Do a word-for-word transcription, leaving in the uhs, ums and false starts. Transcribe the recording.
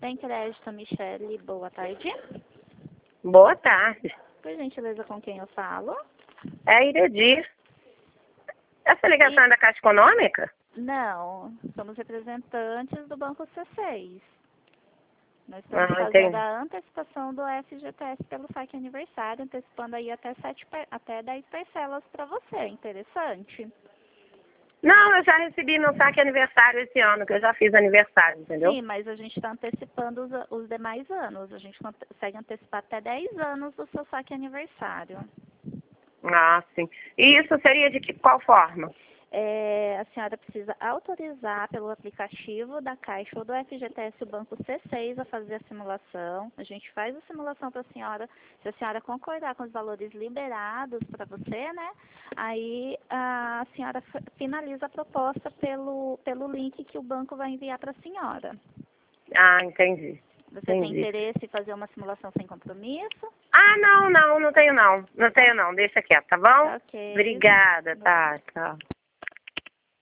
Bem Crédito, Michele, boa tarde. Boa tarde. Por gentileza, com quem eu falo? É a Iredi. Essa ligação E... é da Caixa Econômica? Não, somos representantes do Banco C seis. Nós estamos Ah, fazendo entendi. a antecipação do F G T S pelo saque aniversário, antecipando aí até, sete, até dez parcelas para você. Interessante. Não, eu já recebi meu saque aniversário esse ano, que eu já fiz aniversário, entendeu? Sim, mas a gente está antecipando os, os demais anos. A gente consegue antecipar até dez anos do seu saque aniversário. Ah, sim. E isso seria de que, qual forma? É, a senhora precisa autorizar pelo aplicativo da Caixa ou do F G T S o Banco C seis a fazer a simulação. A gente faz a simulação para a senhora. Se a senhora concordar com os valores liberados para você, né? Aí a senhora finaliza a proposta pelo, pelo link que o banco vai enviar para a senhora. Ah, entendi. Você tem Entendi. interesse em fazer uma simulação sem compromisso? Ah, não, não, não tenho não. Não tenho não. Deixa quieto, tá bom? Ok. Obrigada, tá, tchau.